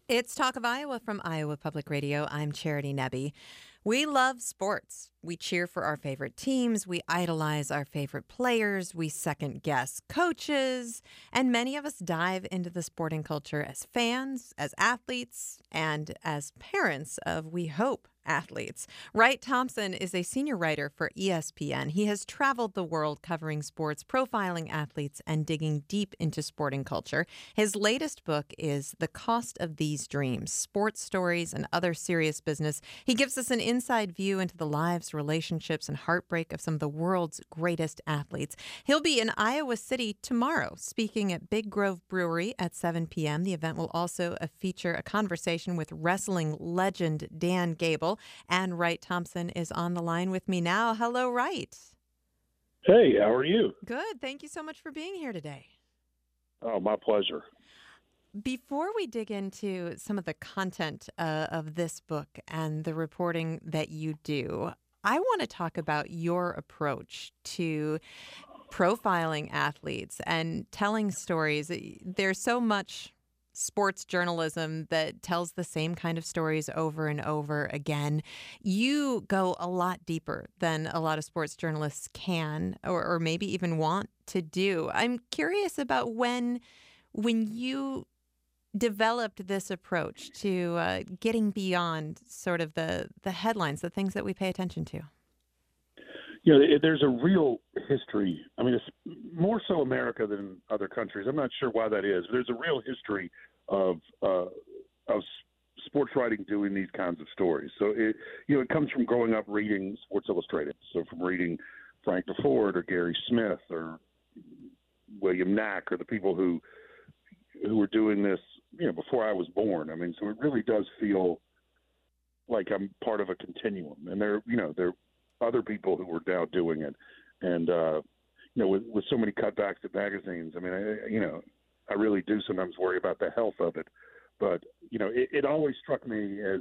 It's Talk of Iowa from Iowa Public Radio. I'm Charity Nebbe. We love sports. We cheer for our favorite teams. We idolize our favorite players. We second guess coaches. And many of us dive into the sporting culture as fans, as athletes, and as parents of, we hope, athletes. Wright Thompson is a senior writer for ESPN. He has traveled the world covering sports, profiling athletes, and digging deep into sporting culture. His latest book is The Cost of These Dreams, Sports Stories and Other Serious Business. He gives us an inside view into the lives, relationships, and heartbreak of some of the world's greatest athletes. He'll be in Iowa City tomorrow, speaking at Big Grove Brewery at 7 p.m. The event will also feature a conversation with wrestling legend Dan Gable. And Wright Thompson is on the line with me now. Hello, Wright. Hey, how are you? Good. Thank you so much for being here today. Oh, my pleasure. Before we dig into some of the content of this book and the reporting that you do, I want to talk about your approach to profiling athletes and telling stories. There's so much sports journalism that tells the same kind of stories over and over again. You go a lot deeper than a lot of sports journalists can or maybe even want to do. I'm curious about when you developed this approach to getting beyond sort of the headlines, the things that we pay attention to. You know, there's a real history. I mean, it's more so America than other countries. I'm not sure why that is. There's a real history of sports writing doing these kinds of stories. So, it comes from growing up reading Sports Illustrated. So from reading Frank DeFord or Gary Smith or William Knack or the people who were doing this, before I was born. I mean, so it really does feel like I'm part of a continuum. And there are other people who were now doing it. And, with so many cutbacks at magazines, I mean, I really do sometimes worry about the health of it. But, it always struck me as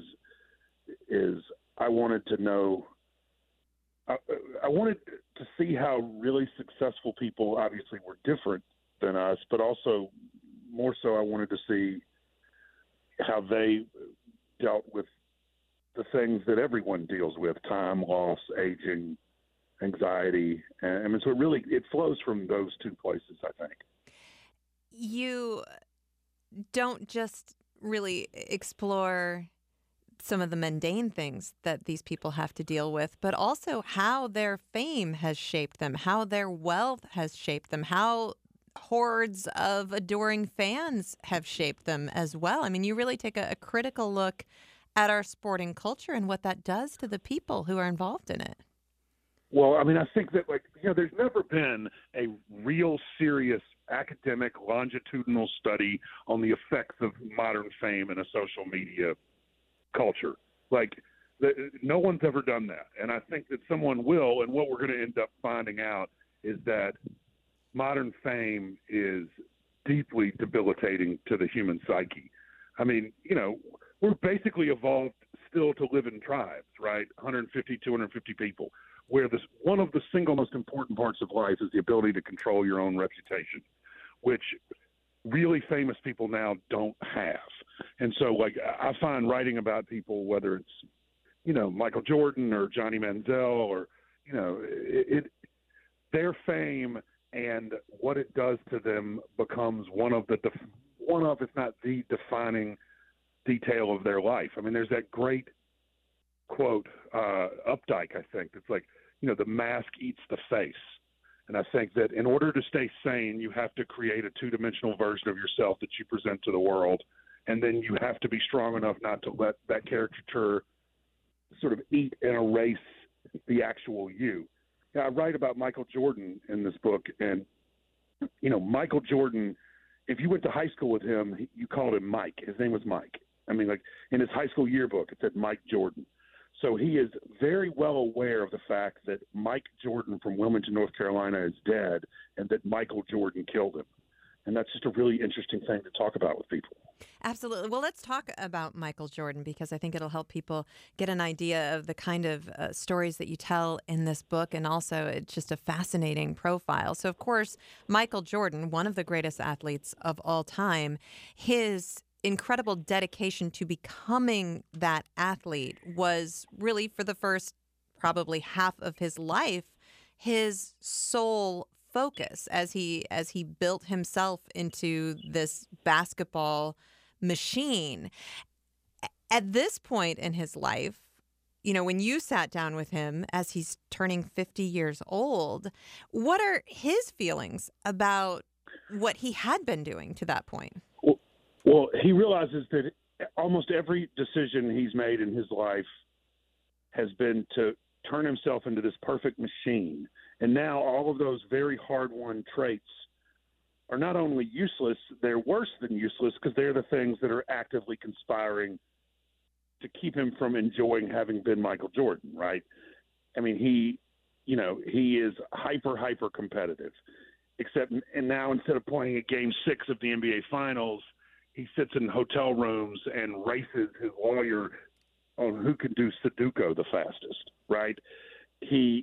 I wanted to know, I wanted to see how really successful people obviously were different than us, but also more so I wanted to see how they dealt with the things that everyone deals with: time, loss, aging, anxiety. And I mean, so it flows from those two places, I think. You don't just really explore some of the mundane things that these people have to deal with, but also how their fame has shaped them, how their wealth has shaped them, how hordes of adoring fans have shaped them as well. I mean, you really take a critical look at our sporting culture and what that does to the people who are involved in it. Well, I mean, I think that, there's never been a real serious academic longitudinal study on the effects of modern fame in a social media culture. No one's ever done that. And I think that someone will, and what we're going to end up finding out is that modern fame is deeply debilitating to the human psyche. I mean, we're basically evolved still to live in tribes, right? 150, 250 people, where one of the single most important parts of life is the ability to control your own reputation, which really famous people now don't have. And so, I find writing about people, whether it's, Michael Jordan or Johnny Manziel or, their fame and what it does to them becomes one of, if not the defining detail of their life. I mean, there's that great quote, Updike, I think, that's the mask eats the face. And I think that in order to stay sane, you have to create a two-dimensional version of yourself that you present to the world. And then you have to be strong enough not to let that caricature sort of eat and erase the actual you. Now, I write about Michael Jordan in this book, and, Michael Jordan, if you went to high school with him, you called him Mike. His name was Mike. I mean, in his high school yearbook, it said Mike Jordan. So he is very well aware of the fact that Mike Jordan from Wilmington, North Carolina is dead and that Michael Jordan killed him. And that's just a really interesting thing to talk about with people. Absolutely. Well, let's talk about Michael Jordan, because I think it'll help people get an idea of the kind of stories that you tell in this book. And also, it's just a fascinating profile. So, of course, Michael Jordan, one of the greatest athletes of all time, his incredible dedication to becoming that athlete was really, for the first probably half of his life, his sole focus as he built himself into this basketball machine. At this point in his life, when you sat down with him as he's turning 50 years old, what are his feelings about what he had been doing to that point? Well, he realizes that almost every decision he's made in his life has been to turn himself into this perfect machine. And now all of those very hard-won traits are not only useless, they're worse than useless because they're the things that are actively conspiring to keep him from enjoying having been Michael Jordan, right? I mean, he is hyper competitive, and now instead of playing at Game 6 of the NBA Finals, he sits in hotel rooms and races his lawyer on who can do Sudoku the fastest, right? He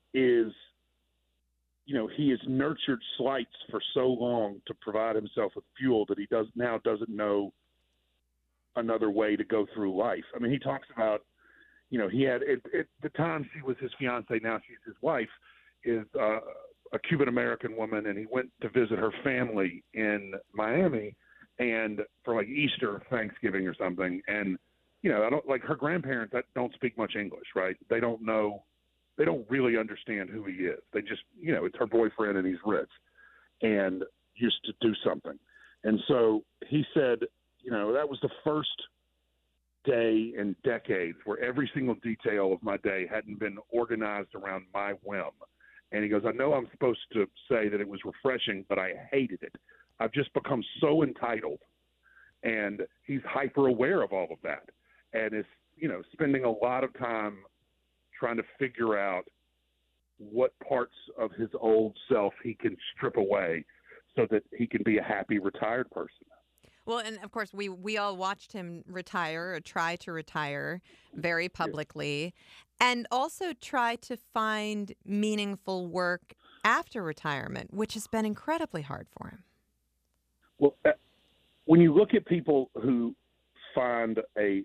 has nurtured slights for so long to provide himself with fuel that he doesn't know another way to go through life. I mean, he talks about, he had at the time she was his fiance, now she's his wife, is a Cuban American woman, and he went to visit her family in Miami, and for like Easter, Thanksgiving, or something, and I don't like her grandparents that don't speak much English, right? They don't really understand who he is. They just, it's her boyfriend and he's rich and used to do something. And so he said, that was the first day in decades where every single detail of my day hadn't been organized around my whim. And he goes, I know I'm supposed to say that it was refreshing, but I hated it. I've just become so entitled. And he's hyper aware of all of that. And is, spending a lot of time trying to figure out what parts of his old self he can strip away so that he can be a happy retired person. Well, and of course, we all watched him retire or try to retire very publicly, and also try to find meaningful work after retirement, which has been incredibly hard for him. Well, when you look at people who find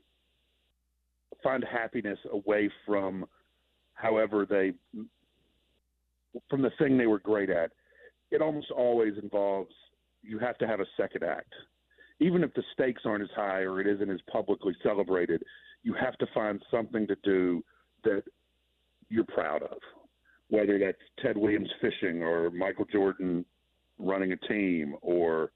happiness away from from the thing they were great at, it almost always involves you have to have a second act. Even if the stakes aren't as high or it isn't as publicly celebrated, you have to find something to do that you're proud of, whether that's Ted Williams fishing or Michael Jordan running a team or,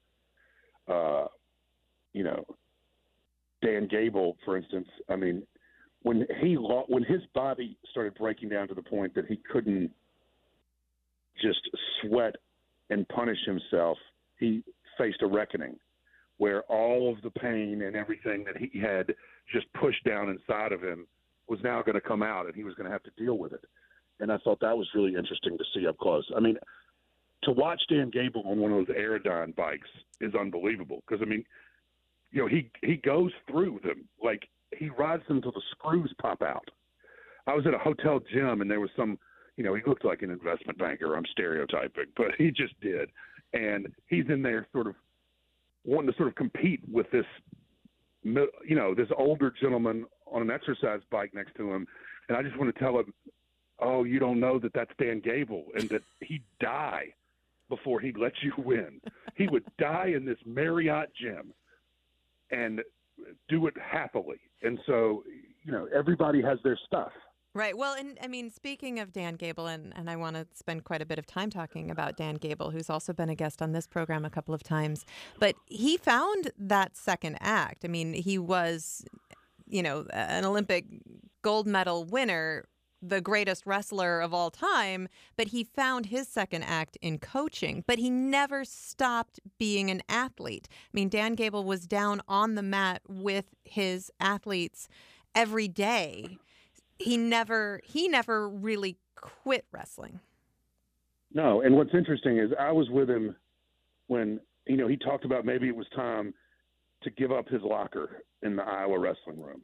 Dan Gable, for instance. I mean, when his body started breaking down to the point that he couldn't just sweat and punish himself, he faced a reckoning where all of the pain and everything that he had just pushed down inside of him was now going to come out, and he was going to have to deal with it. And I thought that was really interesting to see up close. I mean, to watch Dan Gable on one of those Aerodyne bikes is unbelievable because, I mean, he goes through them. Like, he rides them until the screws pop out. I was at a hotel gym, and there was some, he looked like an investment banker. I'm stereotyping, but he just did. And he's in there sort of wanting to sort of compete with this, this older gentleman on an exercise bike next to him. And I just want to tell him, oh, you don't know that that's Dan Gable and that he'd die before he'd let you win. He would die in this Marriott gym and do it happily. And so, everybody has their stuff. Right. Well, and I mean, speaking of Dan Gable, and I want to spend quite a bit of time talking about Dan Gable, who's also been a guest on this program a couple of times, but he found that second act. I mean, he was, an Olympic gold medal winner, the greatest wrestler of all time, but he found his second act in coaching, but he never stopped being an athlete. I mean, Dan Gable was down on the mat with his athletes every day. He never really quit wrestling. No, and what's interesting is I was with him when, he talked about maybe it was time to give up his locker in the Iowa wrestling room.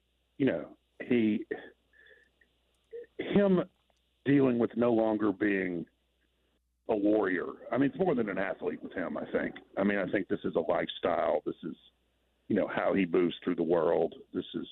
Him dealing with no longer being a warrior. I mean, it's more than an athlete with him, I think. I mean, I think this is a lifestyle. This is, how he moves through the world. This is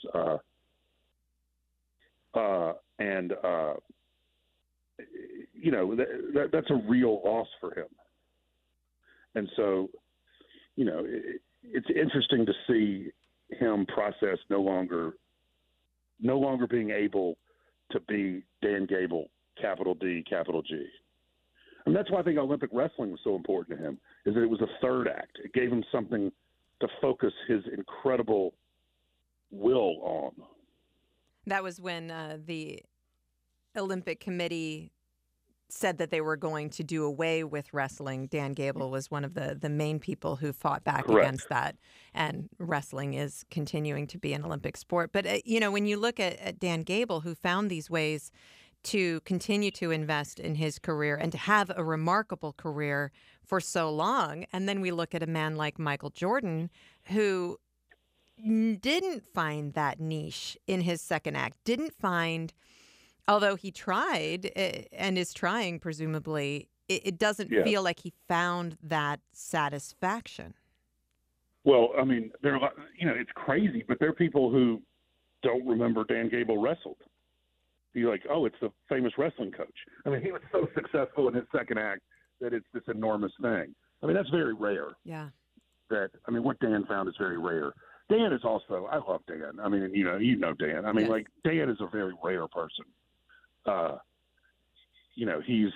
that's a real loss for him. And so, it's interesting to see him process no longer being able to be Dan Gable, capital D, capital G. And that's why I think Olympic wrestling was so important to him, is that it was a third act. It gave him something to focus his incredible will on. That was when the Olympic Committee said that they were going to do away with wrestling. Dan Gable was one of the main people who fought back Correct. against that. And wrestling is continuing to be an Olympic sport. But, when you look at Dan Gable, who found these ways to continue to invest in his career and to have a remarkable career for so long, and then we look at a man like Michael Jordan, who didn't find that niche in his second act, didn't find, although he tried and is trying, presumably, it doesn't feel like he found that satisfaction. Well, I mean, it's crazy, but there are people who don't remember Dan Gable wrestled. You're like, oh, it's the famous wrestling coach. I mean, he was so successful in his second act that it's this enormous thing. I mean, that's very rare. Yeah. What Dan found is very rare. Dan is also, I love Dan. I mean, you know Dan. I mean, Yes. Dan is a very rare person. He's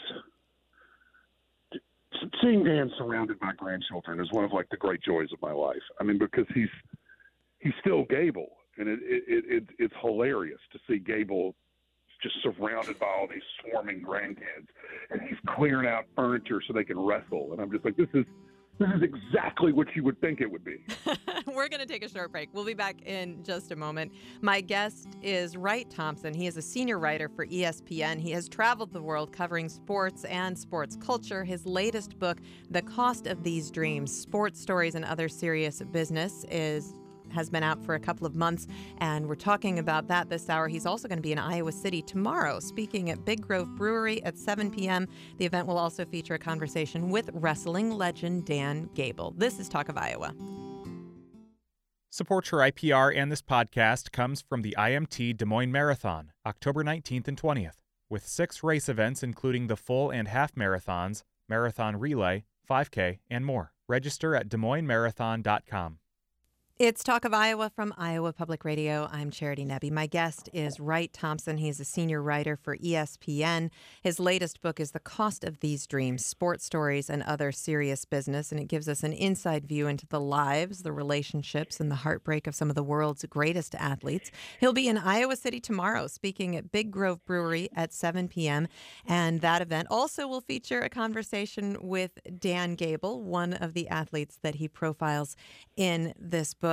seeing Dan surrounded by grandchildren is one of the great joys of my life. I mean, because he's still Gable, and it's hilarious to see Gable just surrounded by all these swarming grandkids, and he's clearing out furniture so they can wrestle. And I'm just like, this is exactly what you would think it would be. We're going to take a short break. We'll be back in just a moment. My guest is Wright Thompson. He is a senior writer for ESPN. He has traveled the world covering sports and sports culture. His latest book, The Cost of These Dreams, Sports Stories and Other Serious Business, has been out for a couple of months, and we're talking about that this hour. He's also going to be in Iowa City tomorrow, speaking at Big Grove Brewery at 7 p.m. The event will also feature a conversation with wrestling legend Dan Gable. This is Talk of Iowa. Support for IPR and this podcast comes from the IMT Des Moines Marathon, October 19th and 20th, with 6 race events including the full and half marathons, marathon relay, 5K, and more. Register at DesMoinesMarathon.com. It's Talk of Iowa from Iowa Public Radio. I'm Charity Nebbe. My guest is Wright Thompson. He's a senior writer for ESPN. His latest book is The Cost of These Dreams, Sports Stories and Other Serious Business, and it gives us an inside view into the lives, the relationships, and the heartbreak of some of the world's greatest athletes. He'll be in Iowa City tomorrow, speaking at Big Grove Brewery at 7 p.m., and that event also will feature a conversation with Dan Gable, one of the athletes that he profiles in this book.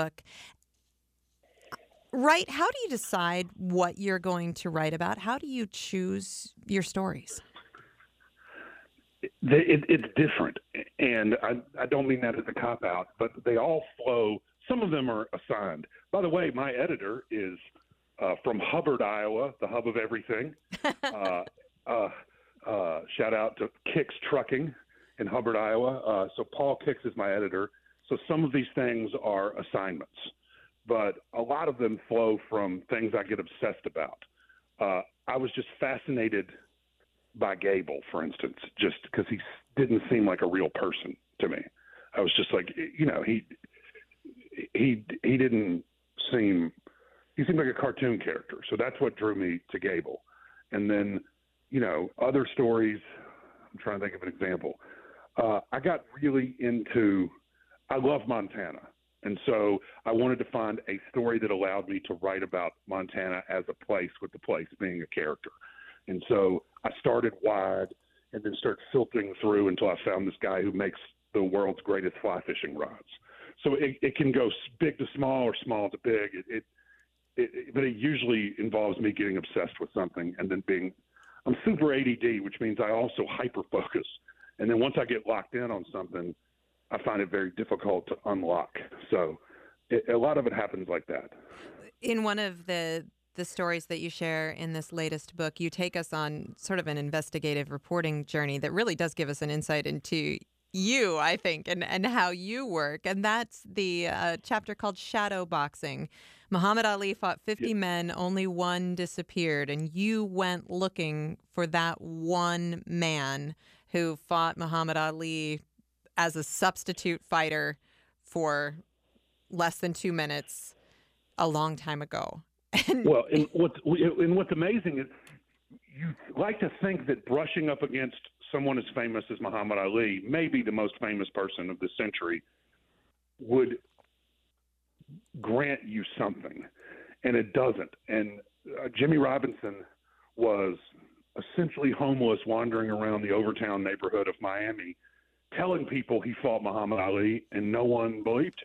Wright, how do you decide what you're going to write about? How do you choose your stories? It's different, and I don't mean that as a cop-out, but they all flow. Some of them are assigned. By the way, my editor is from Hubbard, Iowa, the hub of everything. Shout out to Kicks Trucking in Hubbard, Iowa. So Paul Kicks is my editor. So some of these things are assignments, but a lot of them flow from things I get obsessed about. I was just fascinated by Gable, for instance, just because he didn't seem like a real person to me. I was just like, he didn't seem, he seemed like a cartoon character. So that's what drew me to Gable. And then, other stories, I'm trying to think of an example. I got really into, I love Montana. And so I wanted to find a story that allowed me to write about Montana as a place, with the place being a character. And so I started wide and then started filtering through until I found this guy who makes the world's greatest fly fishing rods. So it can go big to small or small to big. But it usually involves me getting obsessed with something and then I'm super ADD, which means I also hyper focus. And then once I get locked in on something, I find it very difficult to unlock. So a lot of it happens like that. In one of the stories that you share in this latest book, you take us on sort of an investigative reporting journey that really does give us an insight into you, I think, and how you work. And that's the chapter called Shadow Boxing. Muhammad Ali fought 50 men, only one disappeared. And you went looking for that one man who fought Muhammad Ali as a substitute fighter for less than 2 minutes a long time ago. Well, and what's amazing is you like to think that brushing up against someone as famous as Muhammad Ali, maybe the most famous person of the century, would grant you something, and it doesn't. And Jimmy Robinson was essentially homeless, wandering around the Overtown neighborhood of Miami, telling people he fought Muhammad Ali, and no one believed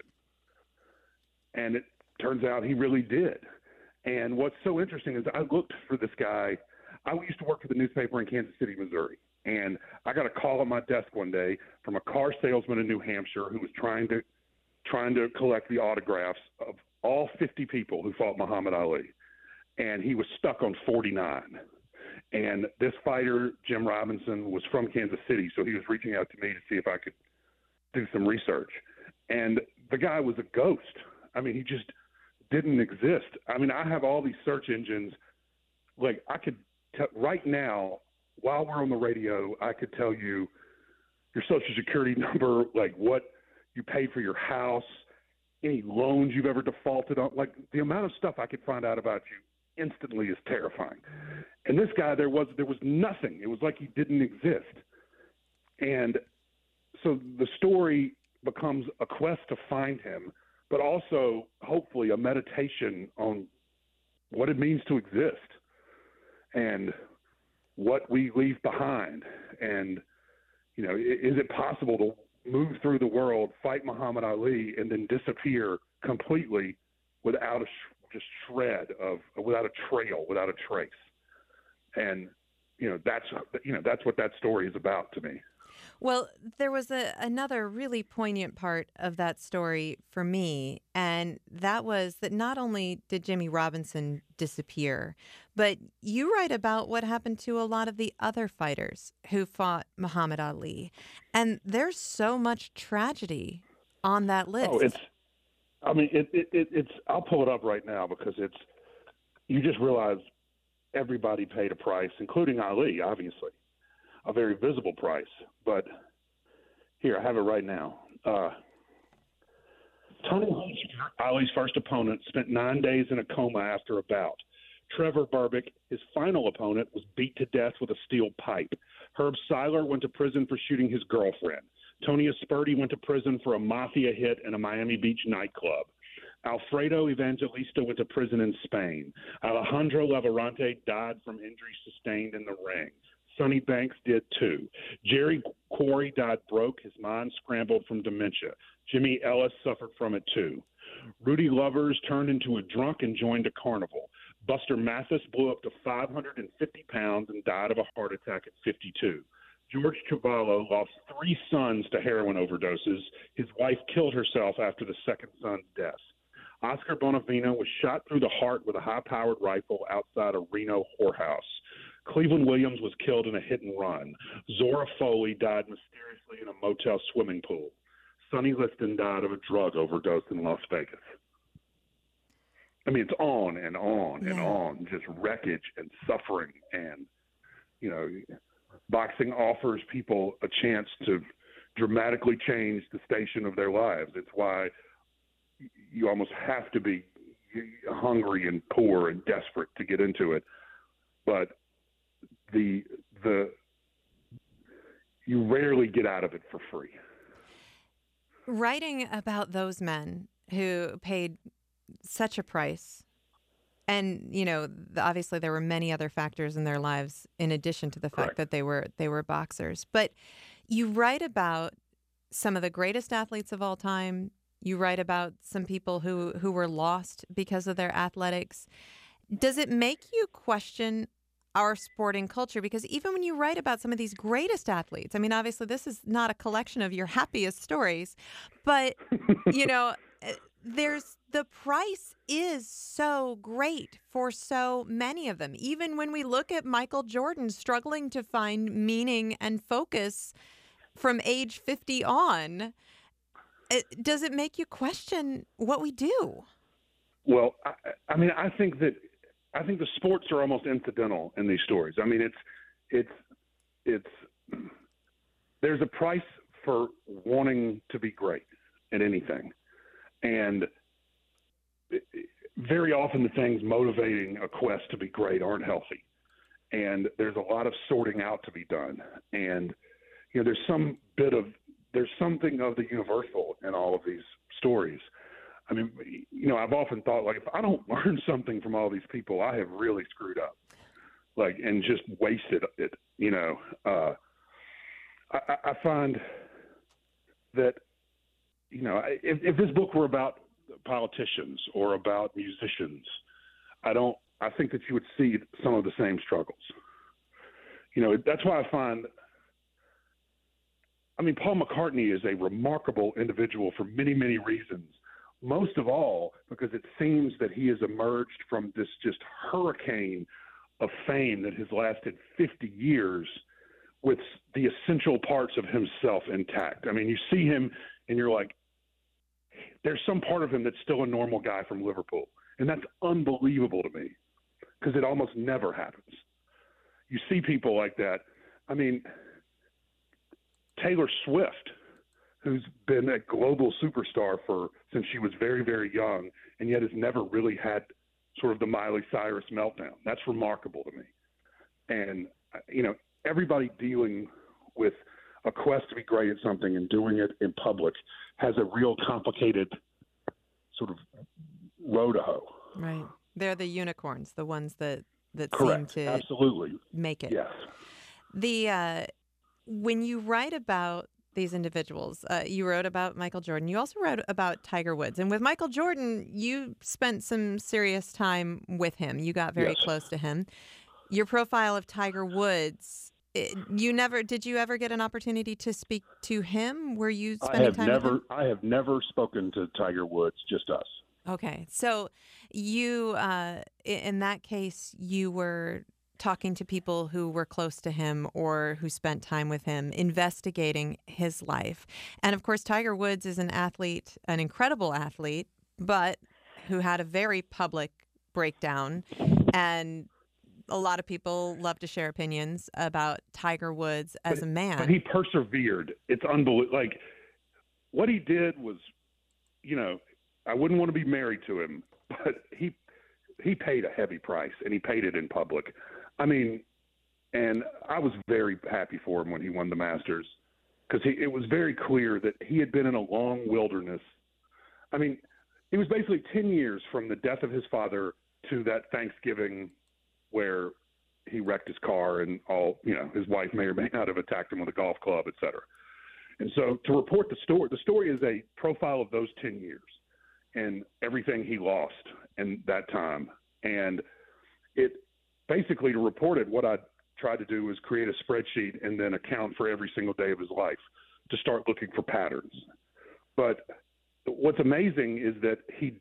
him. And it turns out he really did. And what's so interesting is I looked for this guy. I used to work for the newspaper in Kansas City, Missouri. And I got a call at my desk one day from a car salesman in New Hampshire who was trying to collect the autographs of all 50 people who fought Muhammad Ali. And he was stuck on 49. And this fighter, Jim Robinson, was from Kansas City, so he was reaching out to me to see if I could do some research. And the guy was a ghost. I mean, he just didn't exist. I mean, I have all these search engines. Like, I could right now, while we're on the radio, I could tell you your Social Security number, like what you paid for your house, any loans you've ever defaulted on. Like, the amount of stuff I could find out about you instantly is terrifying. And this guy, there was nothing. It was like he didn't exist. And so the story becomes a quest to find him, but also hopefully a meditation on what it means to exist and what we leave behind. And, you know, is it possible to move through the world, fight Muhammad Ali, and then disappear completely without just shred of, without a trail, without a trace? And, that's what that story is about to me. Well, there was another really poignant part of that story for me, and that was that not only did Jimmy Robinson disappear, but you write about what happened to a lot of the other fighters who fought Muhammad Ali. And there's so much tragedy on that list. It's I'll pull it up right now because you just realize everybody paid a price, including Ali, obviously. A very visible price. But here, I have it right now. Tony Holzberg, Ali's first opponent, spent 9 days in a coma after a bout. Trevor Berbick, his final opponent, was beat to death with a steel pipe. Herb Seiler went to prison for shooting his girlfriend. Tony Asperti went to prison for a mafia hit in a Miami Beach nightclub. Alfredo Evangelista went to prison in Spain. Alejandro Lavarante died from injuries sustained in the ring. Sonny Banks did too. Jerry Quarry died broke, his mind scrambled from dementia. Jimmy Ellis suffered from it too. Rudy Lovers turned into a drunk and joined a carnival. Buster Mathis blew up to 550 pounds and died of a heart attack at 52. George Cavallo lost 3 sons to heroin overdoses. His wife killed herself after the second son's death. Oscar Bonavena was shot through the heart with a high-powered rifle outside a Reno whorehouse. Cleveland Williams was killed in a hit and run. Zora Foley died mysteriously in a motel swimming pool. Sonny Liston died of a drug overdose in Las Vegas. I mean, it's on and on and on, just wreckage and suffering. And, boxing offers people a chance to dramatically change the station of their lives. It's why you almost have to be hungry and poor and desperate to get into it. But you rarely get out of it for free. Writing about those men who paid such a price, and obviously there were many other factors in their lives in addition to the fact that they were boxers. But you write about some of the greatest athletes of all time. You write about some people who were lost because of their athletics. Does it make you question our sporting culture? Because even when you write about some of these greatest athletes, I mean, obviously this is not a collection of your happiest stories, but, the price is so great for so many of them. Even when we look at Michael Jordan struggling to find meaning and focus from age 50 on. Does it make you question what we do? Well, I mean, I think the sports are almost incidental in these stories. I mean, it's there's a price for wanting to be great at anything, and very often the things motivating a quest to be great aren't healthy, and there's a lot of sorting out to be done. And there's something of the universal in all of these stories. I mean, I've often thought, like, if I don't learn something from all these people, I have really screwed up, like, and just wasted it. I find that, if this book were about politicians or about musicians, I think that you would see some of the same struggles. That's why I find, Paul McCartney is a remarkable individual for many, many reasons. Most of all, because it seems that he has emerged from this just hurricane of fame that has lasted 50 years with the essential parts of himself intact. I mean, you see him and you're like, there's some part of him that's still a normal guy from Liverpool. And that's unbelievable to me because it almost never happens. You see people like that. I mean, Taylor Swift, who's been a global superstar since she was very, very young, and yet has never really had sort of the Miley Cyrus meltdown. That's remarkable to me. And, everybody dealing with a quest to be great at something and doing it in public has a real complicated sort of road to hoe. Right. They're the unicorns, the ones that Correct. seem to Absolutely make it. Yes. When you write about these individuals, you wrote about Michael Jordan. You also wrote about Tiger Woods. And with Michael Jordan, you spent some serious time with him. You got very close to him. Your profile of Tiger Woods, did you ever get an opportunity to speak to him? Were you spending time with him? I have never spoken to Tiger Woods, just us. Okay. So you, in that case, you were talking to people who were close to him or who spent time with him, investigating his life. And of course, Tiger Woods is an athlete, an incredible athlete, but who had a very public breakdown. And a lot of people love to share opinions about Tiger Woods as a man. But he persevered. It's unbelievable. Like, what he did was, I wouldn't want to be married to him, but he paid a heavy price, and he paid it in public. I mean, and I was very happy for him when he won the Masters because it was very clear that he had been in a long wilderness. I mean, it was basically 10 years from the death of his father to that Thanksgiving where he wrecked his car and his wife may or may not have attacked him with a golf club, et cetera. And so to report the story is a profile of those 10 years and everything he lost in that time. And it basically, to report it, what I tried to do was create a spreadsheet and then account for every single day of his life to start looking for patterns. But what's amazing is that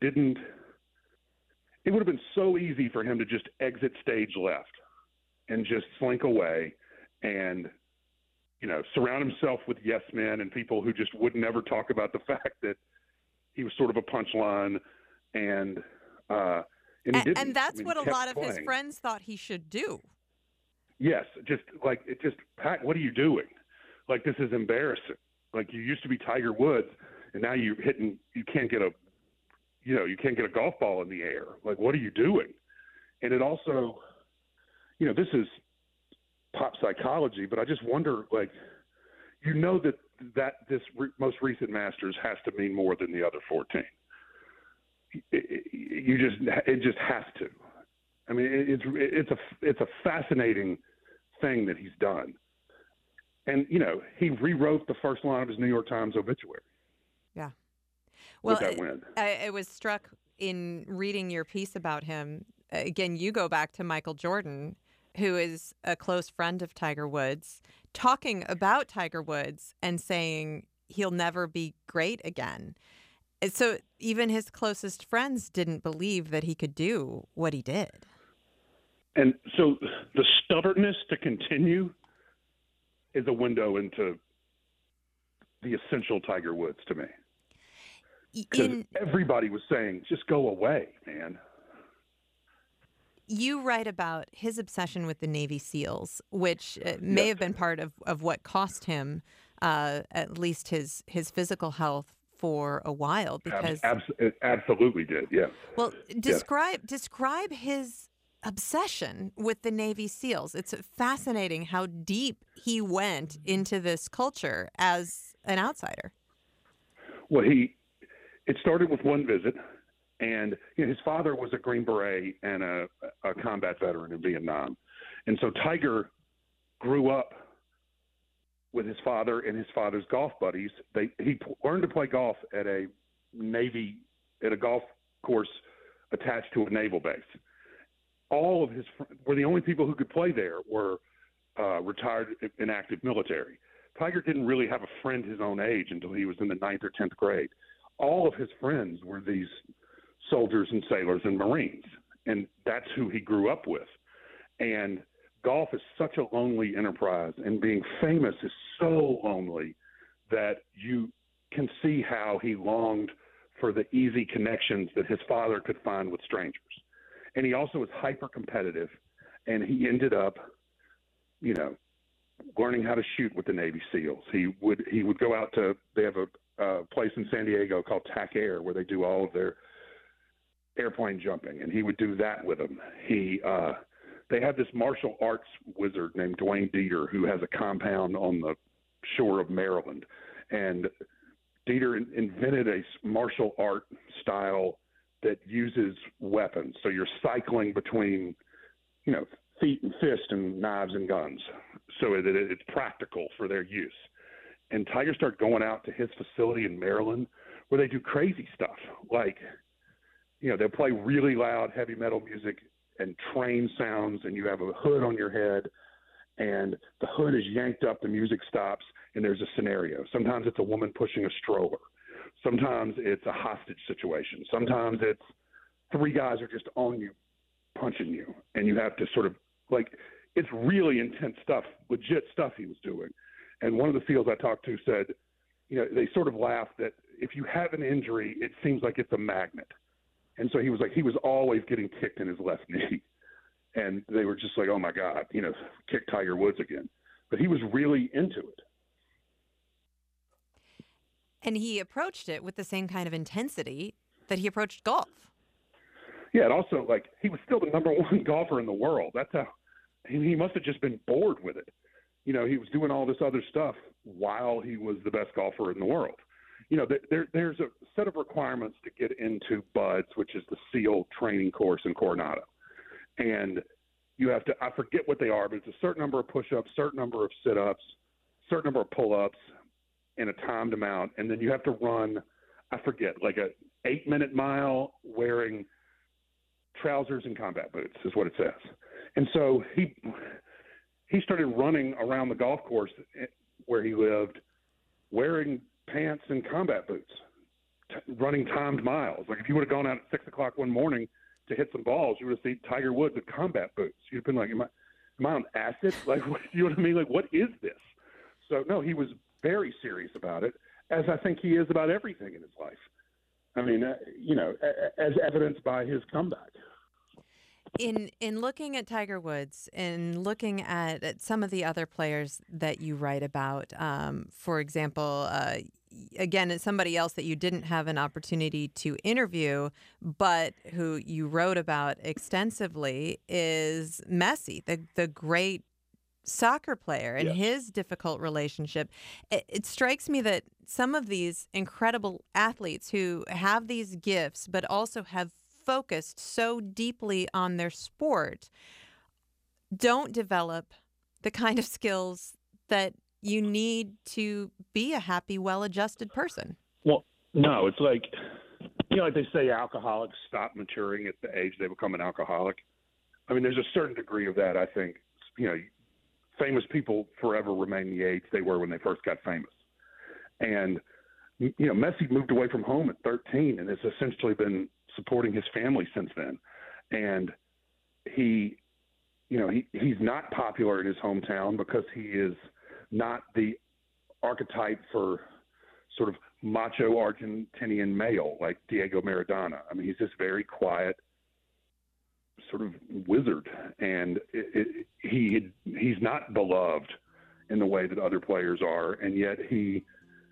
it would have been so easy for him to just exit stage left and just slink away and, surround himself with yes men and people who just would never talk about the fact that he was sort of a punchline and he didn't. And that's what a lot of playing. his friends thought he should do. Yes. Pat, what are you doing? Like, this is embarrassing. Like, you used to be Tiger Woods and now you can't get a golf ball in the air. Like, what are you doing? And it also, this is pop psychology, but I just wonder, like, that this most recent Masters has to mean more than the other 14. It just has to. I mean, it's a fascinating thing that he's done. And, he rewrote the first line of his New York Times obituary. Yeah. Well, with that win. I was struck in reading your piece about him. Again, you go back to Michael Jordan, who is a close friend of Tiger Woods, talking about Tiger Woods and saying he'll never be great again. And so even his closest friends didn't believe that he could do what he did. And so the stubbornness to continue is a window into the essential Tiger Woods to me. Because everybody was saying, just go away, man. You write about his obsession with the Navy SEALs, which may have been part of what cost him at least his physical health for a while. Because it absolutely did, yes. Well, describe his obsession with the Navy SEALs. It's fascinating how deep he went into this culture as an outsider. Well, it started with one visit. And his father was a Green Beret and a combat veteran in Vietnam. And so Tiger grew up with his father and his father's golf buddies. He learned to play golf at a golf course attached to a naval base. All of his were the only people who could play there were retired and active military. Tiger didn't really have a friend his own age until he was in the 9th or 10th grade. All of his friends were these soldiers and sailors and Marines, and that's who he grew up with. And golf is such a lonely enterprise, and being famous is so lonely that you can see how he longed for the easy connections that his father could find with strangers. And he also was hyper competitive, and he ended up, learning how to shoot with the Navy SEALs. He would go out to, they have a place in San Diego called TAC Air where they do all of their airplane jumping, and he would do that with them. They have this martial arts wizard named Dwayne Dieter who has a compound on the shore of Maryland, and Dieter invented a martial art style that uses weapons. So you're cycling between, feet and fist and knives and guns, so that it's practical for their use. And Tiger started going out to his facility in Maryland where they do crazy stuff like, they'll play really loud heavy metal music and train sounds, and you have a hood on your head, and the hood is yanked up, the music stops, and there's a scenario. Sometimes it's a woman pushing a stroller. Sometimes it's a hostage situation. Sometimes it's 3 guys are just on you, punching you, and you have to sort of it's really intense stuff, legit stuff he was doing. And one of the SEALs I talked to said, they sort of laughed that if you have an injury, it seems like it's a magnet. And so he was always getting kicked in his left knee. And they were just like, oh, my God, kick Tiger Woods again. But he was really into it. And he approached it with the same kind of intensity that he approached golf. Yeah, and also, he was still the number 1 golfer in the world. That's how he must have just been bored with it. He was doing all this other stuff while he was the best golfer in the world. There's a set of requirements to get into BUD/S, which is the SEAL training course in Coronado. And you have to, I forget what they are, but it's a certain number of push-ups, certain number of sit-ups, certain number of pull-ups, and a timed amount. And then you have to run, I forget, a 8-minute mile wearing trousers and combat boots is what it says. And so he started running around the golf course where he lived wearing pants and combat boots, running timed miles. If you would have gone out at 6 o'clock one morning to hit some balls, you would have seen Tiger Woods in combat boots. You'd have been like, am I on acid? What, you know what I mean? What is this? So, no, he was very serious about it, as I think he is about everything in his life. I mean, as evidenced by his comeback. In looking at Tiger Woods and looking at some of the other players that you write about, for example, again, it's somebody else that you didn't have an opportunity to interview, but who you wrote about extensively is Messi, the great soccer player, and his difficult relationship. It strikes me that some of these incredible athletes who have these gifts, but also have focused so deeply on their sport, don't develop the kind of skills that you need to be a happy, well-adjusted person. Well, no, it's like they say alcoholics stop maturing at the age they become an alcoholic. I mean, there's a certain degree of that, I think. Famous people forever remain the age they were when they first got famous. And, Messi moved away from home at 13 and has essentially been supporting his family since then. And he's not popular in his hometown because he is not the archetype for sort of macho Argentinian male like Diego Maradona. I mean, he's this very quiet sort of wizard, and he's not beloved in the way that other players are, and yet he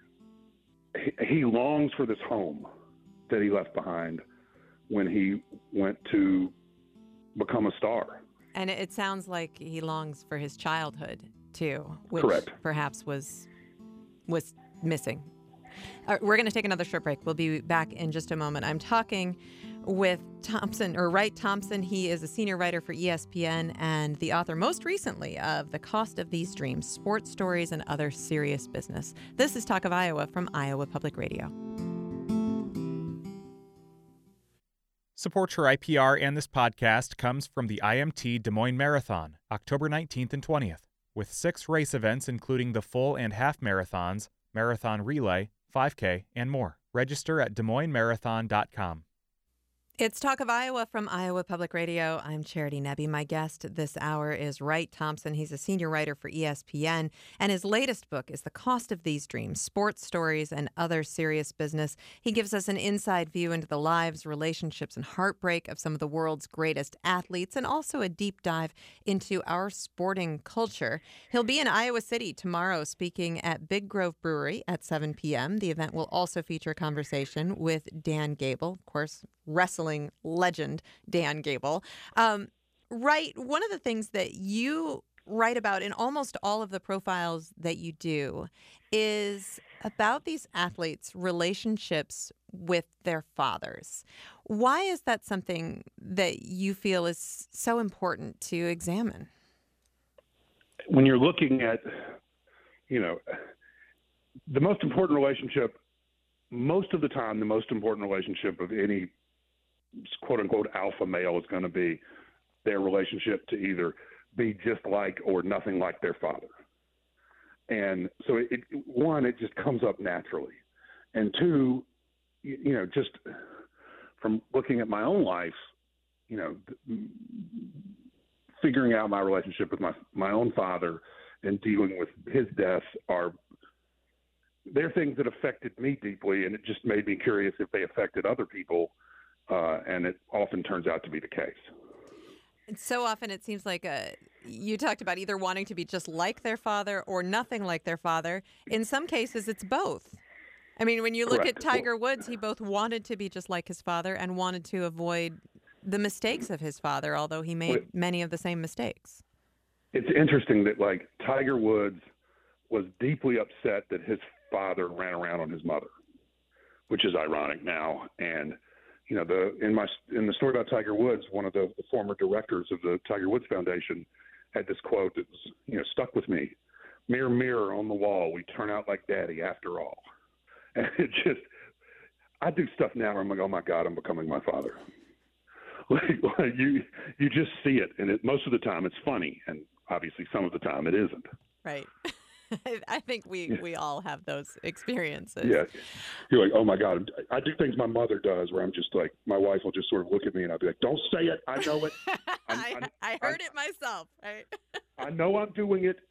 longs for this home that he left behind when he went to become a star. And it sounds like he longs for his childhood too, which Correct. perhaps was missing. We're going to take another short break. We'll be back in just a moment. I'm talking with Wright Thompson. He is a senior writer for ESPN and the author most recently of The Cost of These Dreams, Sports Stories and Other Serious Business. This is Talk of Iowa from Iowa Public Radio. Support for IPR and this podcast comes from the IMT Des Moines Marathon, October 19th and 20th, with 6 race events including the full and half marathons, marathon relay, 5K, and more. Register at DesMoinesMarathon.com. It's Talk of Iowa from Iowa Public Radio. I'm Charity Nebbe. My guest this hour is Wright Thompson. He's a senior writer for ESPN, and his latest book is The Cost of These Dreams, Sports Stories and Other Serious Business. He gives us an inside view into the lives, relationships, and heartbreak of some of the world's greatest athletes, and also a deep dive into our sporting culture. He'll be in Iowa City tomorrow speaking at Big Grove Brewery at 7 p.m. The event will also feature a conversation with Dan Gable, of course, wrestling legend Dan Gable. Wright, one of the things that you write about in almost all of the profiles that you do is about these athletes' relationships with their fathers. Why is that something that you feel is so important to examine? When you're looking at, the most important relationship, most of the time, the most important relationship of any quote unquote alpha male is going to be their relationship to either be just like or nothing like their father. And so it just comes up naturally. And two, just from looking at my own life, figuring out my relationship with my own father and dealing with his death they're things that affected me deeply, and it just made me curious if they affected other people. And it often turns out to be the case. And so often it seems like you talked about either wanting to be just like their father or nothing like their father. In some cases, it's both. I mean, when you look Correct. at Tiger Woods, he both wanted to be just like his father and wanted to avoid the mistakes of his father, although he made many of the same mistakes. It's interesting that, Tiger Woods was deeply upset that his father ran around on his mother, which is ironic now. And in the story about Tiger Woods, one of the former directors of the Tiger Woods Foundation had this quote that was, stuck with me. Mirror, mirror on the wall, we turn out like daddy after all. And I do stuff now where I'm like, oh my God, I'm becoming my father. You just see it. And most of the time it's funny. And obviously some of the time it isn't. Right. I think we all have those experiences. Yeah. You're like, oh my God. I do things my mother does where I'm just like, my wife will just sort of look at me and I'll be like, don't say it. I know it. I heard it myself. Right? I know I'm doing it.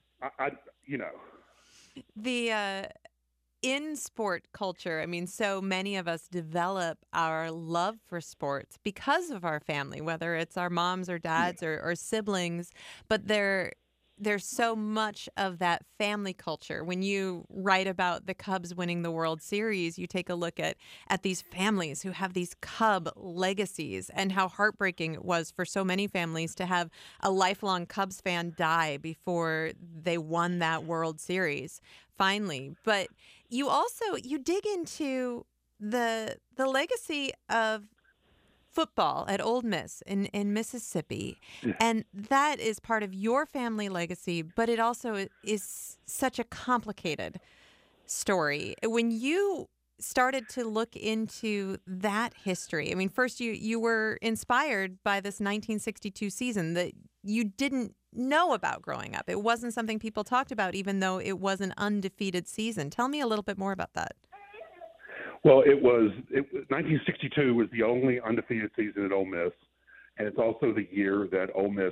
The in sport culture, I mean, so many of us develop our love for sports because of our family, whether it's our moms or dads or siblings, but there's so much of that family culture. When you write about the Cubs winning the World Series, you take a look at these families who have these Cub legacies and how heartbreaking it was for so many families to have a lifelong Cubs fan die before they won that World Series finally. But you dig into the legacy of football at Ole Miss in Mississippi. And that is part of your family legacy, but it also is such a complicated story. When you started to look into that history, I mean, first you were inspired by this 1962 season that you didn't know about growing up. It wasn't something people talked about, even though it was an undefeated season. Tell me a little bit more about that. Well, 1962 was the only undefeated season at Ole Miss, and it's also the year that Ole Miss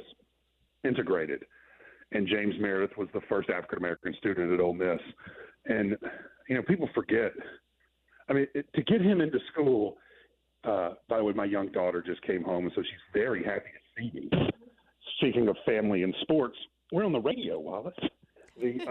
integrated, and James Meredith was the first African-American student at Ole Miss. And, people forget. I mean, to get him into school, by the way, my young daughter just came home, and so she's very happy to see me. Speaking of family and sports, we're on the radio, Wallace. It's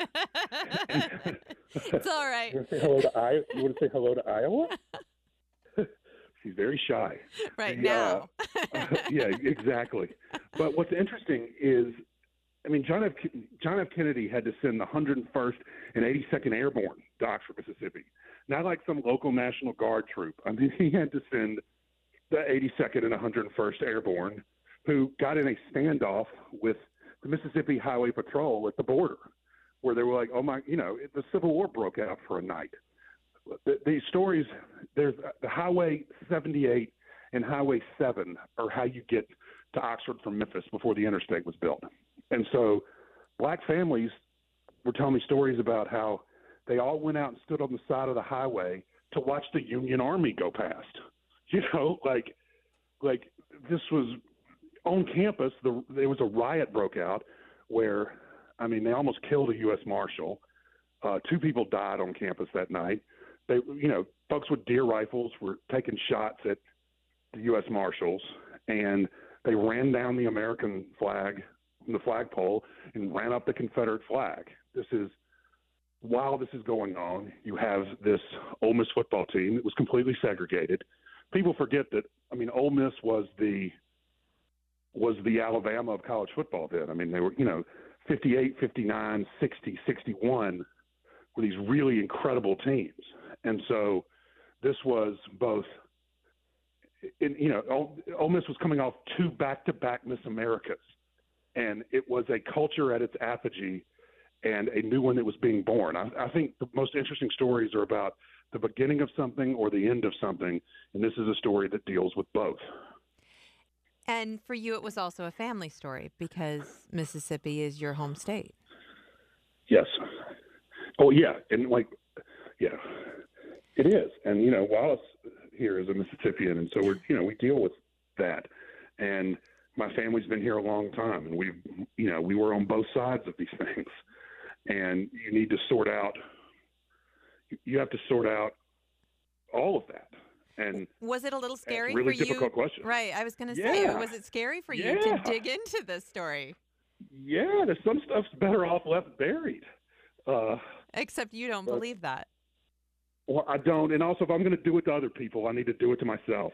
all right. You want to say hello to Iowa? She's very shy. Right now. Yeah, exactly. But what's interesting is, I mean, John F. Kennedy had to send the 101st and 82nd Airborne to Oxford, Mississippi. Not like some local National Guard troop. I mean, he had to send the 82nd and 101st Airborne, who got in a standoff with the Mississippi Highway Patrol at the border, where they were like, the Civil War broke out for a night. These stories, there's the Highway 78 and Highway 7 are how you get to Oxford from Memphis before the interstate was built. And so black families were telling me stories about how they all went out and stood on the side of the highway to watch the Union Army go past. Like this was on campus. There was a riot broke out where, I mean, they almost killed a U.S. Marshal. 2 people died on campus that night. They, folks with deer rifles were taking shots at the U.S. Marshals, and they ran down the American flag from the flagpole and ran up the Confederate flag. While this is going on, you have this Ole Miss football team that was completely segregated. People forget that, I mean, Ole Miss was the Alabama of college football then. I mean, they were, 58, 59, 60, 61 were these really incredible teams. And so this was both, Ole Miss was coming off 2 back-to-back Miss Americas. And it was a culture at its apogee and a new one that was being born. I think the most interesting stories are about the beginning of something or the end of something. And this is a story that deals with both. And for you, it was also a family story because Mississippi is your home state. Yes. Oh, yeah. And it is. And, Wallace here is a Mississippian. And so we deal with that. And my family's been here a long time. And we were on both sides of these things. And you have to sort out all of that. And was it a little scary really for you? Difficult question. Right. I was going to say, was it scary for you to dig into this story? Yeah, there's some stuff's better off left buried. Except you don't believe that. Well, I don't. And also, if I'm going to do it to other people, I need to do it to myself.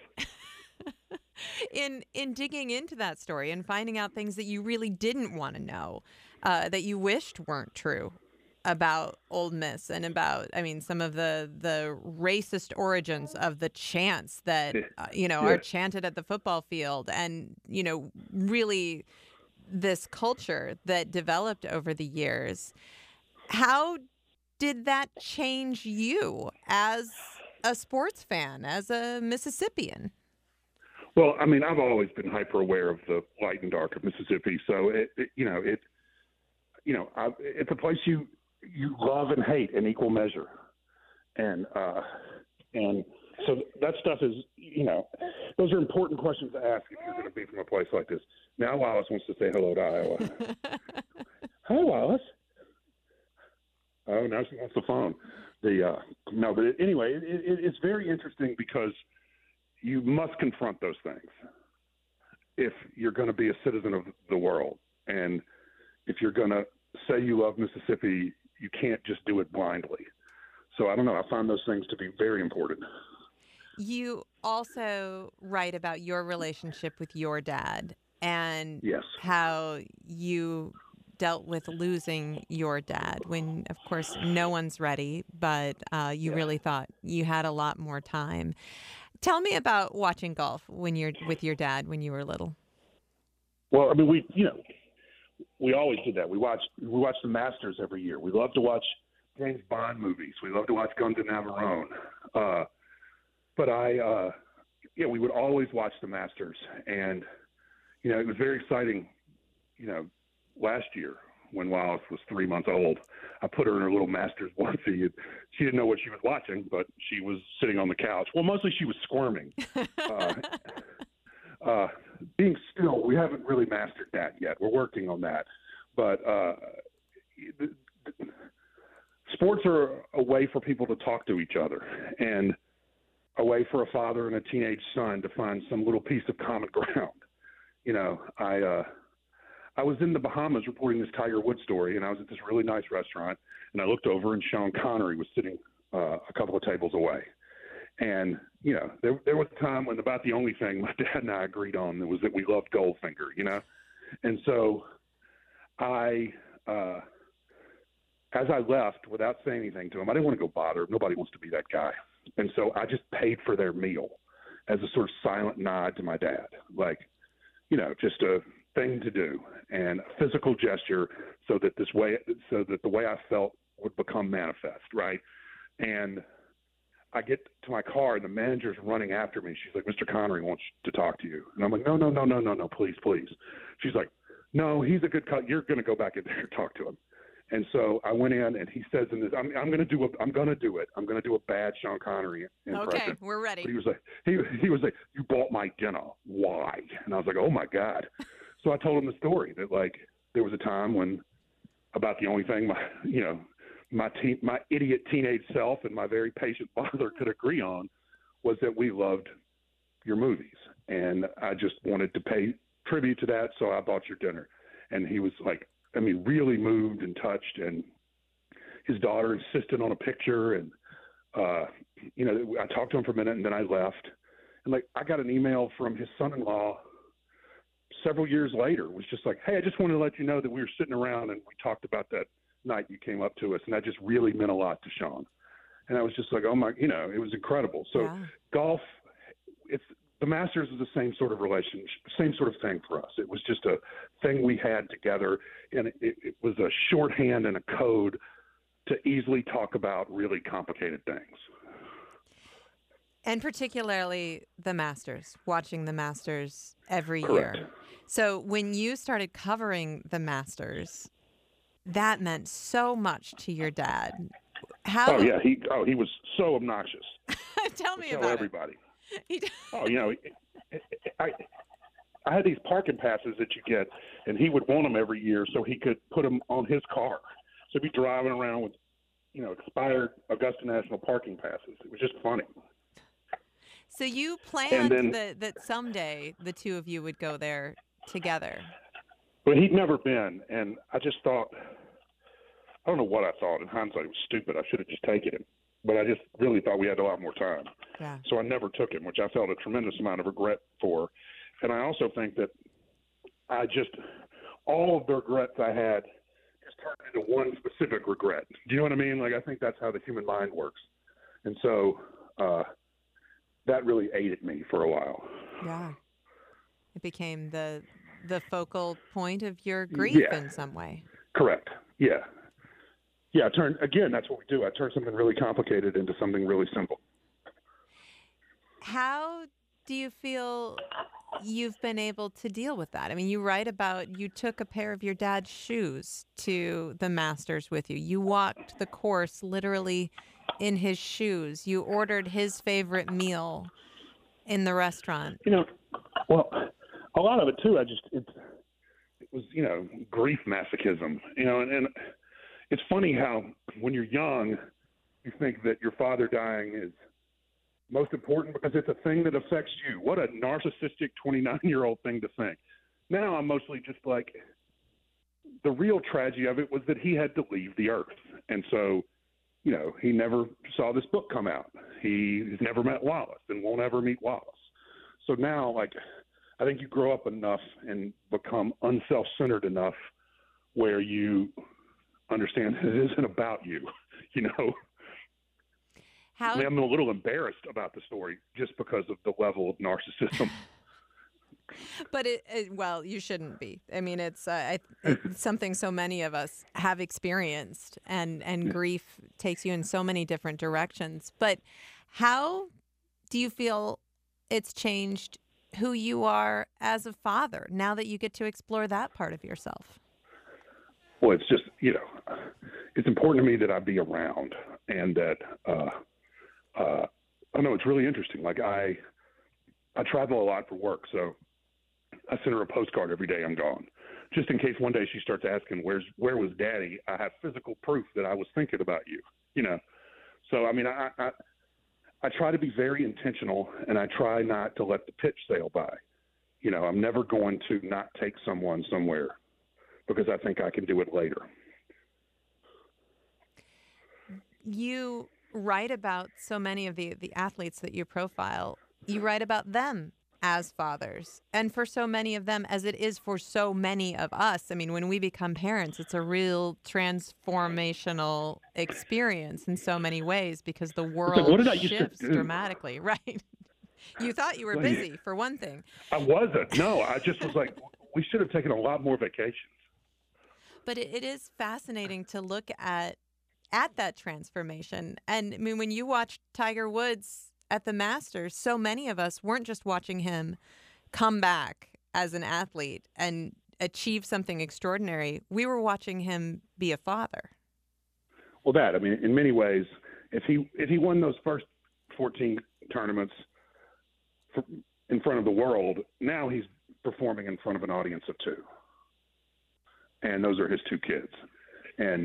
In digging into that story and finding out things that you really didn't want to know, that you wished weren't true about Ole Miss and about, some of the racist origins of the chants that, are chanted at the football field and, really this culture that developed over the years. How did that change you as a sports fan, as a Mississippian? Well, I've always been hyper aware of the light and dark of Mississippi. So it's a place you love and hate in equal measure, and so that stuff is, those are important questions to ask if you're going to be from a place like this. Now Wallace wants to say hello to Iowa. Hi, Wallace. Oh, now she wants the phone. Anyway, it's very interesting because you must confront those things if you're going to be a citizen of the world. And if you're going to say you love Mississippi, you can't just do it blindly. So I don't know. I find those things to be very important. You also write about your relationship with your dad and how you dealt with losing your dad when, of course, no one's ready, but you really thought you had a lot more time. Tell me about watching golf when you're with your dad when you were little. Well, we always did that. We watched the Masters every year. We love to watch James Bond movies. We love to watch Guns of Navarone. We would always watch the Masters, and it was very exciting. Last year when Wallace was 3 months old, I put her in her little Masters onesie. She didn't know what she was watching, but she was sitting on the couch. Well, mostly she was squirming. Being still, we haven't really mastered that yet. We're working on that. But sports are a way for people to talk to each other, and a way for a father and a teenage son to find some little piece of common ground. You know, I was in the Bahamas reporting this Tiger Woods story, and I was at this really nice restaurant, and I looked over, and Sean Connery was sitting a couple of tables away. And, you know, there was a time when about the only thing my dad and I agreed on was that we loved Goldfinger, you know. And so as I left, without saying anything to him, I didn't want to go bother him. Nobody wants to be that guy. And so I just paid for their meal as a sort of silent nod to my dad, like, you know, just a thing to do and a physical gesture so that the way I felt would become manifest, right? And I get to my car, and the manager's running after me. She's like, "Mr. Connery wants to talk to you." And I'm like, no, please. She's like, "No, he's a good cut. You're going to go back in there and talk to him." And so I went in, and he says, I'm going to do it. I'm going to do a bad Sean Connery impression. Okay, we're ready. But he was like, "You bought my dinner. Why?" And I was like, "Oh my God." So I told him the story that, like, there was a time when about the only thing my idiot teenage self and my very patient father could agree on was that we loved your movies. And I just wanted to pay tribute to that, so I bought your dinner. And he was like, I mean, really moved and touched, and his daughter insisted on a picture. And, you know, I talked to him for a minute, and then I left. And, like, I got an email from his son-in-law several years later. It was just like, "Hey, I just wanted to let you know that we were sitting around and we talked about that night you came up to us." And that just really meant a lot to Sean. And I was just like, oh my, you know, it was incredible. So yeah. Golf, the Masters is the same sort of relationship, same sort of thing for us. It was just a thing we had together, and it was a shorthand and a code to easily talk about really complicated things. And particularly the Masters, watching the Masters every Correct. year. So when you started covering the Masters, that meant so much to your dad. How? Oh yeah, he was so obnoxious. Tell me Tell about everybody. it. Oh, you know, I had these parking passes that you get, and he would want them every year so he could put them on his car. So he'd be driving around with, you know, expired Augusta National parking passes. It was just funny. So you planned that someday the two of you would go there together. But he'd never been, and I just thought, I don't know what I thought. In hindsight, it was stupid. I should have just taken him. But I just really thought we had a lot more time. Yeah. So I never took him, which I felt a tremendous amount of regret for. And I also think that all of the regrets I had just turned into one specific regret. Do you know what I mean? Like, I think that's how the human mind works. And so that really aided me for a while. Yeah. It became the focal point of your grief in some way. Correct. Yeah. Yeah, that's what we do. I turn something really complicated into something really simple. How do you feel you've been able to deal with that? I mean, you write about you took a pair of your dad's shoes to the Masters with you. You walked the course literally in his shoes. You ordered his favorite meal in the restaurant. You know, well, a lot of it too, it was, you know, grief masochism, you know, and it's funny how when you're young, you think that your father dying is most important because it's a thing that affects you. What a narcissistic 29-year-old thing to think. Now I'm mostly just like, the real tragedy of it was that he had to leave the earth. And so, you know, he never saw this book come out. He's never met Wallace and won't ever meet Wallace. So now, like, I think you grow up enough and become unself-centered enough where you understand it isn't about you, you know. I mean, I'm a little embarrassed about the story just because of the level of narcissism. But well, you shouldn't be. I mean, it's something so many of us have experienced, and grief takes you in so many different directions. But how do you feel it's changed who you are as a father now that you get to explore that part of yourself? Well, it's just, you know, it's important to me that I be around, and that I know it's really interesting. Like, I travel a lot for work, so I send her a postcard every day I'm gone. just in case one day she starts asking, where was Daddy? I have physical proof that I was thinking about you, you know. So, I mean, I try to be very intentional, and I try not to let the pitch sail by. You know, I'm never going to not take someone somewhere because I think I can do it later. You write about so many of the athletes that you profile. You write about them as fathers. And for so many of them, as it is for so many of us, I mean, when we become parents, it's a real transformational experience in so many ways because the world shifts dramatically. Right. You thought you were busy, for one thing. I wasn't. No, I just was like, we should have taken a lot more vacations. But it is fascinating to look at that transformation. And I mean, when you watch Tiger Woods at the Masters, so many of us weren't just watching him come back as an athlete and achieve something extraordinary. We were watching him be a father. Well, I mean, in many ways, if he won those first 14 tournaments in front of the world, now he's performing in front of an audience of 2. And those are his 2 kids. And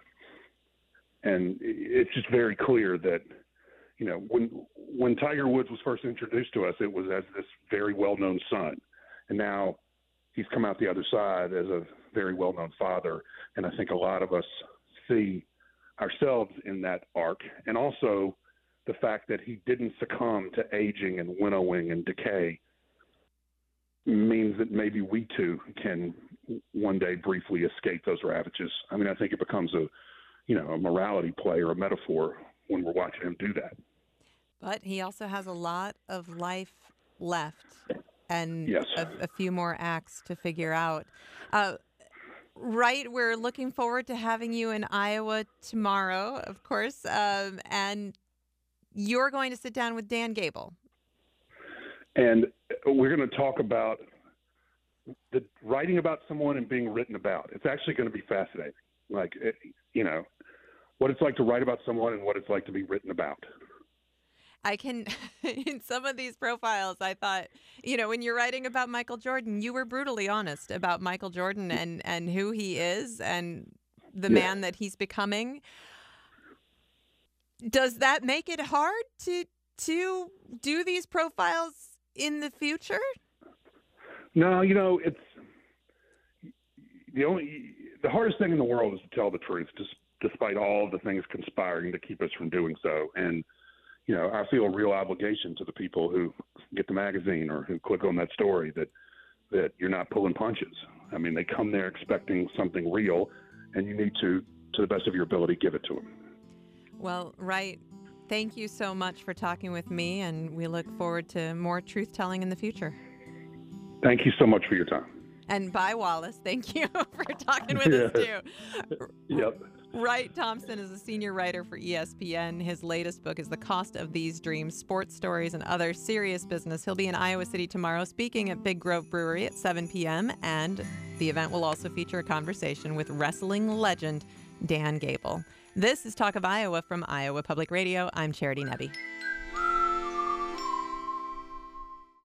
it's just very clear that, you know, when Tiger Woods was first introduced to us, it was as this very well-known son. And now he's come out the other side as a very well-known father. And I think a lot of us see ourselves in that arc. And also the fact that he didn't succumb to aging and winnowing and decay means that maybe we too can one day briefly escape those ravages. I mean, I think it becomes a morality play or a metaphor when we're watching him do that. But he also has a lot of life left and yes. a few more acts to figure out. Right, we're looking forward to having you in Iowa tomorrow, of course, and you're going to sit down with Dan Gable. And we're going to talk about the writing about someone and being written about. It's actually going to be fascinating. Like, you know, what it's like to write about someone and what it's like to be written about. I can, in some of these profiles, I thought, you know, when you're writing about Michael Jordan, you were brutally honest about Michael Jordan and who he is and the man that he's becoming. Does that make it hard to do these profiles in the future? No, you know, it's the hardest thing in the world is to tell the truth, despite all of the things conspiring to keep us from doing so. And, you know, I feel a real obligation to the people who get the magazine or who click on that story that you're not pulling punches. I mean, they come there expecting something real, and you need to the best of your ability, give it to them. Well, right. Thank you so much for talking with me, and we look forward to more truth-telling in the future. Thank you so much for your time. And bye, Wallace. Thank you for talking with us, too. Yep. Wright Thompson is a senior writer for ESPN. His latest book is The Cost of These Dreams, Sports Stories and Other Serious Business. He'll be in Iowa City tomorrow speaking at Big Grove Brewery at 7 p.m. And the event will also feature a conversation with wrestling legend Dan Gable. This is Talk of Iowa from Iowa Public Radio. I'm Charity Nebbe.